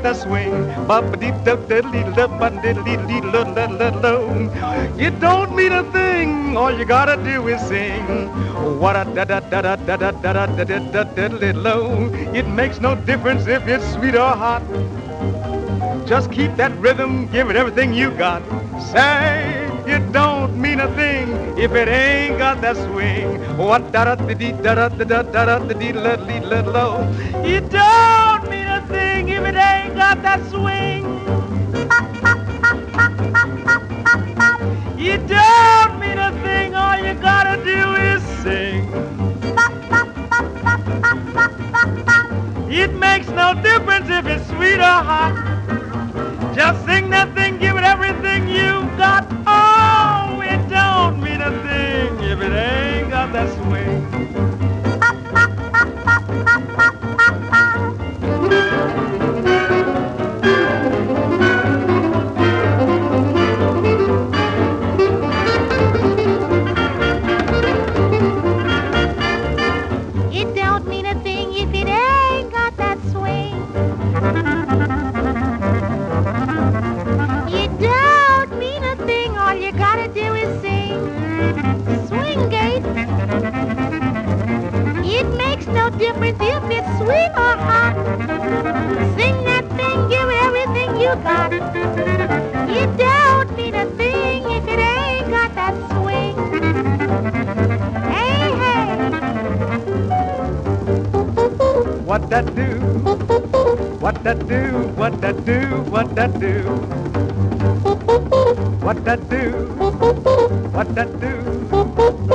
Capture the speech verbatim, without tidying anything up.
that swing. It don't mean a thing, all you gotta do is sing. What a da da da da da da da da da da da low. It makes no difference if it's sweet or hot. Just keep that rhythm, give it everything you got. Say, it don't mean a thing if it ain't got that swing. What da da da da da da da da da da low. It don't mean a thing if it ain't got that swing. It don't mean a thing, all you gotta do is sing. It makes no difference if it's sweet or hot. Just sing that thing, give it everything you've got. Oh, it don't mean a thing if it ain't got that swing. It don't mean a thing if it ain't got that swing. It don't mean a thing, all you gotta do is sing. Swing gate. It makes no difference if it's sweet or hot. Sing that thing, give it everything you got. It don't mean a thing if it ain't got that swing. Hey, hey. What that do? What that do? What that do? What that do? What that do? What that do?